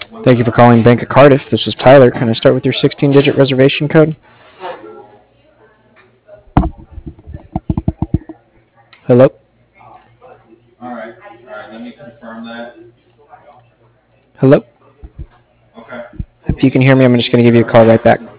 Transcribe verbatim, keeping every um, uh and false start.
Thank you for calling Bank of Cardiff. This is Tyler. Can I start with your sixteen-digit reservation code? Hello? All right. All right. Let me confirm that. Hello? Okay. If you can hear me, I'm just going to give you a call right back.